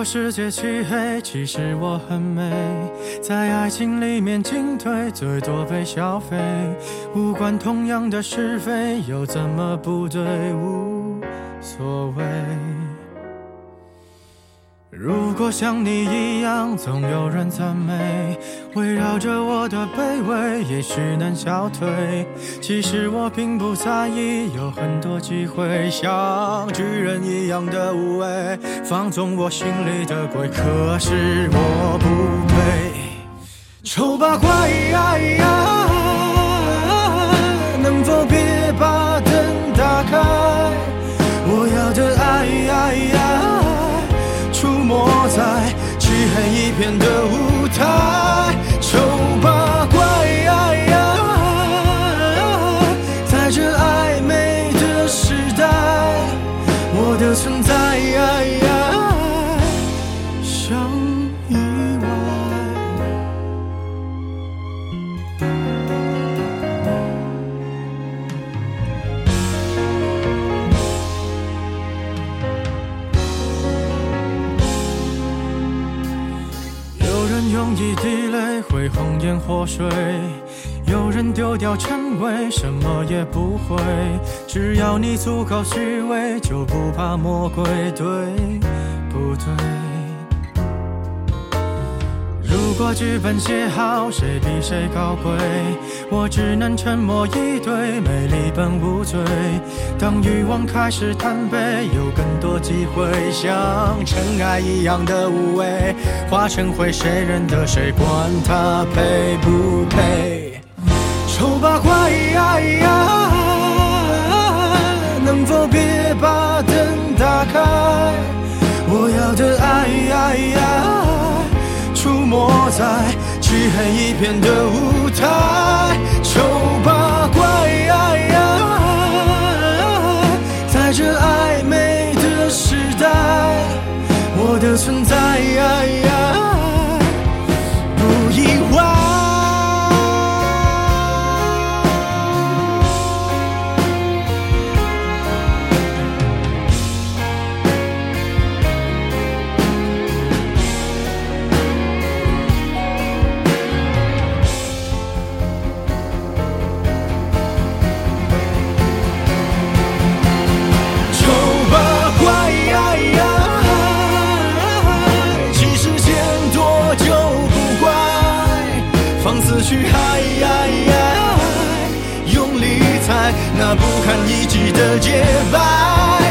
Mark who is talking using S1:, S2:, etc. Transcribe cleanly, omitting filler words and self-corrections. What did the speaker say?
S1: 世界漆黑，其实我很美，在爱情里面进退，最多被消费。无关同样的是非，又怎么不对？无所谓。如果像你一样，总有人赞美，围绕着我的卑微，也许能消退。其实我并不在意，有很多机会，像巨人一样的无畏，放纵我心里的鬼。可是我不配。丑八怪，能否别把灯打开？我要的爱出没在漆黑一片的舞台。丑八怪，在这暧昧的时代，我的存在像意外。用一滴泪会红颜祸水，有人丢掉称谓，什么也不会。只要你足够虚伪，就不怕魔鬼，对不对？如果剧本写好，谁比谁高贵？我只能沉默以对，美丽本无罪。当欲望开始贪杯，有更多机会，像尘埃一样的无畏，化成灰，谁认得谁？管他配不配？丑八怪，能否别把灯打开？我要的爱出没在漆黑一片的舞台。丑八怪，在这暧昧的时代，我的存在不意外。思绪用力踩那不堪一击的洁白。